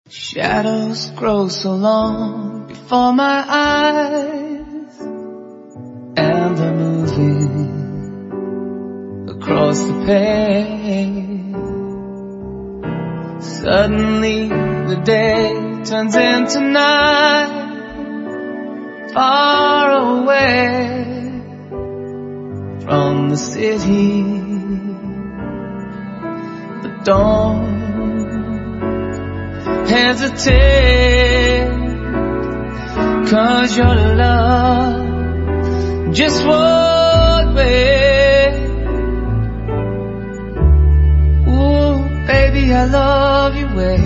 Shadows grow so long before my eyes, and they're moving across the page. Suddenly the day turns into night, far away from the city. But don't hesitate, 'cause your love just won't wait. Ooh, baby, I love you way.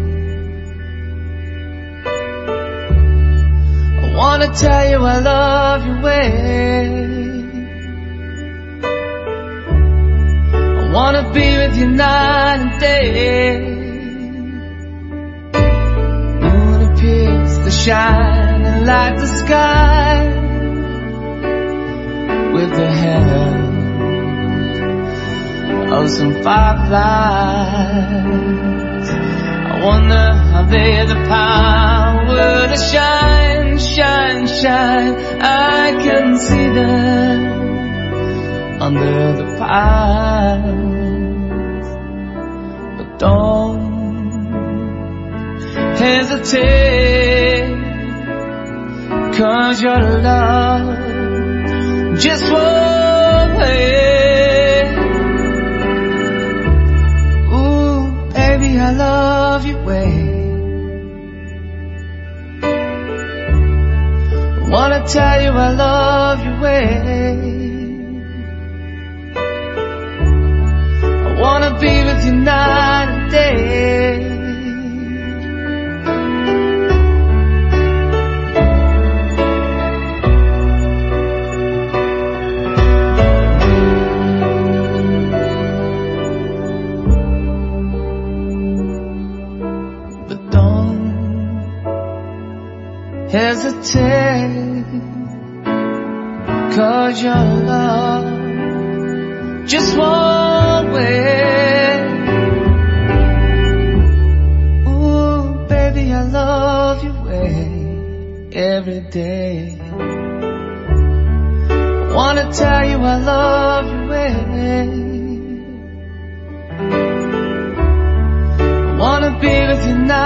I wanna tell you I love you way. I wanna be with you night and day. Shining like the sky with the help of some fireflies. I wonder how they had the power to shine, shine, shine. I can see them under the pines. But don't hesitate, 'cause your love just won't wait. Ooh, baby, I love you way. I wanna tell you I love you way. I wanna be with you night and day. Hesitate, 'cause your love just won't wait. Ooh, baby, I love you way every day. I wanna tell you I love you way. I wanna be with you now.